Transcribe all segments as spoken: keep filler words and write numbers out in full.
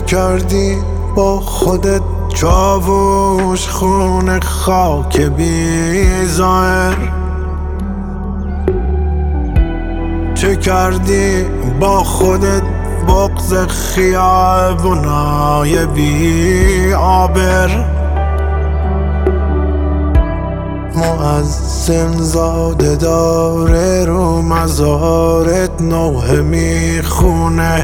کردی با خودت چاووش خون خاک بی ظاهر؟ چه کردی با خودت بغض خیابونای بی آبر؟ مؤذن زاده داره رو مزارت نوحه میخونه.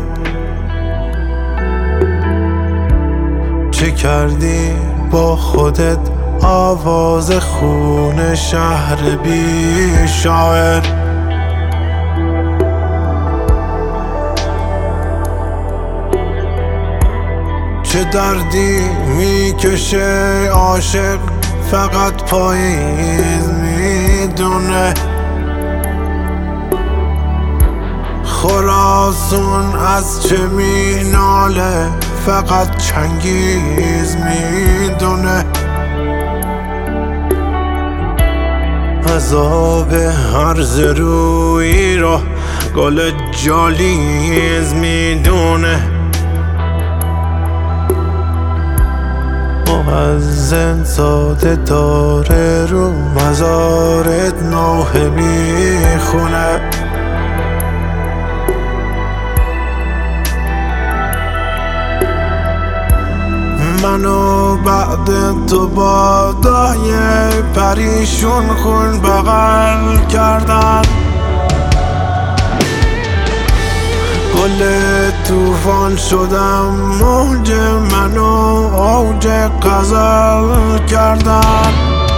چه کردی با خودت آواز خون شهر بی شاعر؟ چه دردی میکشه عاشق فقط پاییز میدونه؟ خراسون از چه میناله فقط چنگیز میدونه؟ عذاب هرز روی را گل جالیز میدونه. مؤذن زاده داره رو مزارت نوحه میخونه. منو بعد تو با دایه پریشون خون بغل کردن. گل توفان شدم موج منو اوج غزل کردن.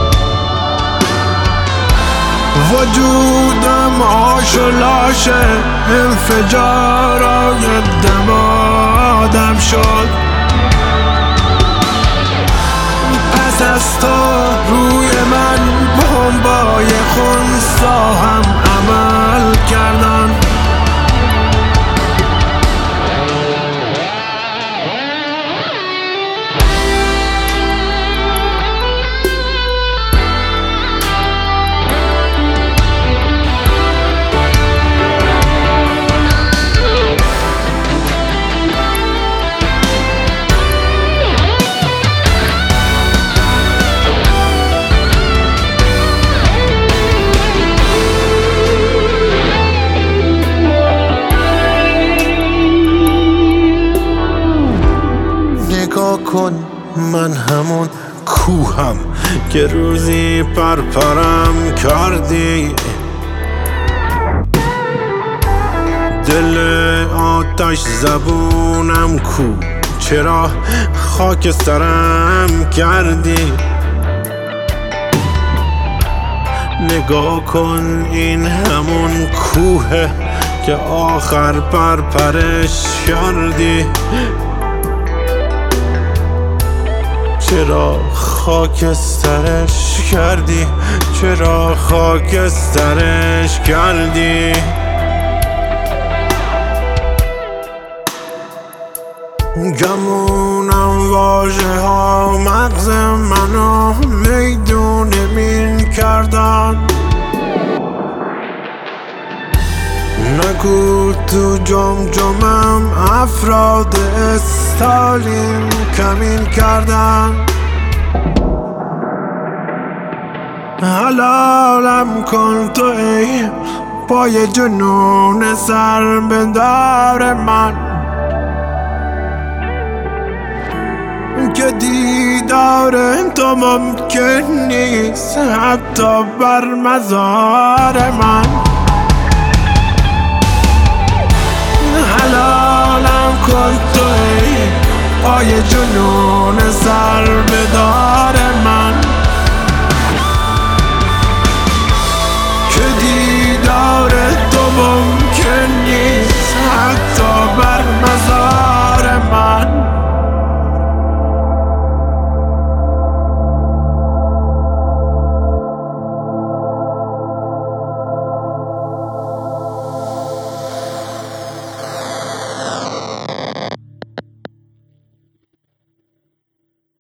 وجودم آش و لاشه انفجارای دمادم شد. پس از تو روی من بمبای خونسا هم عمل کردن. نگاه کن من همون کوهم که روزی پرپرم کردی. دل آتش زبونم کو چرا خاک سرم کردی؟ نگاه کن این همون کوه که آخر پرپرش کردی. چرا خاکسترش کردی؟ چرا خاکسترش کردی؟ گمونم واژه ها مغز منو میدون مین کردن. نگو تو جمجمم افراد استالین کمین کردن. حلالم کن تو ای پای جنون سر بدار من که دیدار تو ممکن نیست حتی بر مزار من. حلالم کن تو ای پای جنون